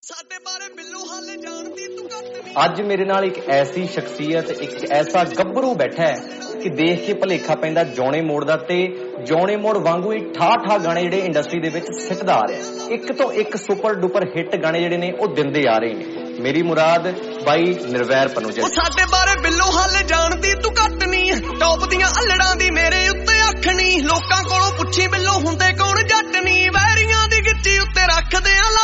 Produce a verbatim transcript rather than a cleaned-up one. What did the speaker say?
ਸਾਡੇ ਬਾਰੇ ਬਿੱਲੂ ਹਾਲੇ ਜਾਣਦੀ ਤੂੰ ਘੱਟ ਨਹੀਂ। ਅੱਜ ਮੇਰੇ ਨਾਲ ਇੱਕ ਐਸੀ ਸ਼ਖਸੀਅਤ, ਇੱਕ ਐਸਾ ਗੱਭਰੂ ਬੈਠਾ ਹੈ ਕਿ ਦੇਖ ਕੇ ਭਲੇਖਾ ਪੈਂਦਾ ਜੌਣੇ ਮੋੜ ਦਾ, ਤੇ ਜੌਣੇ ਮੋੜ ਵਾਂਗੂ ਹੀ ਠਾ ਠਾ ਗਾਣੇ ਜਿਹੜੇ ਇੰਡਸਟਰੀ ਦੇ ਵਿੱਚ ਸਿੱਟਦਾ ਆ ਰਿਹਾ। ਇੱਕ ਤੋਂ ਇੱਕ ਸੁਪਰ ਡੁਪਰ ਹਿੱਟ ਗਾਣੇ ਜਿਹੜੇ ਨੇ ਉਹ ਦਿੰਦੇ ਆ ਰਹੇ ਨੇ। ਮੇਰੀ ਮੁਰਾਦ ਬਾਈ ਨਿਰਵੈਰ ਪਨੂਜਾ। ਉਹ ਸਾਡੇ ਬਾਰੇ ਬਿੱਲੂ ਹਾਲੇ ਜਾਣਦੀ ਤੂੰ ਘੱਟ ਨਹੀਂ। ਟੌਪ ਦੀਆਂ ਅਲੜਾਂ ਦੀ ਮੇਰੇ ਉੱਤੇ ਅੱਖ ਨਹੀਂ। ਲੋਕਾਂ ਕੋਲੋਂ ਪੁੱਛੀ ਬਿੱਲੂ ਹੁੰਦੇ ਕੌਣ ਜੱਟ ਨਹੀਂ। ਵੈਰੀਆਂ ਦੀ ਗਿੱਚੀ ਉੱਤੇ ਰੱਖਦੇ ਆ